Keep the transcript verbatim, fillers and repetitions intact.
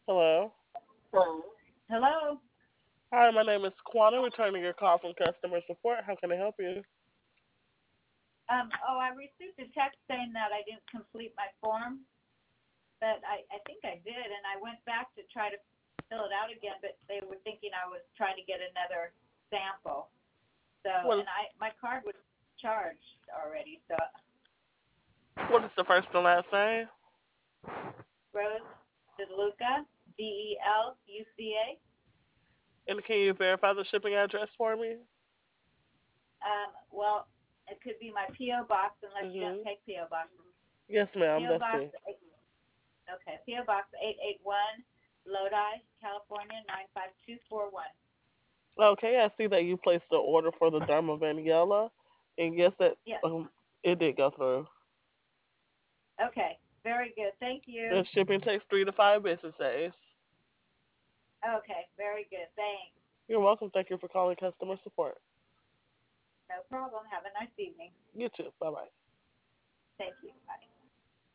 Hello. Hello. Hello. Hi, my name is Quana, returning your call from customer support. How can I help you? Um, oh, I received a text saying that I didn't complete my form, but I, I think I did, and I went back to try to fill it out again, but they were thinking I was trying to get another sample. So, What and I my card was charged already. So, What is the first and last name? Rose DeLuca, D E L U C A. And can you verify the shipping address for me? Um, well, it could be my P O box unless you don't Mhm. take P O boxes. Yes, ma'am. P O That's box, me. okay, P O box eight eight one, Lodi, California nine five two four one. Okay, I see that you placed the order for the Derma Vaniella, and yes, that Yes. um it did go through. Okay. Very good. Thank The you. shipping takes three to five business days. Okay. Very good. Thanks. You're welcome. Thank you for calling customer support. No problem. Have a nice evening. You too. Bye bye. Thank you. Bye.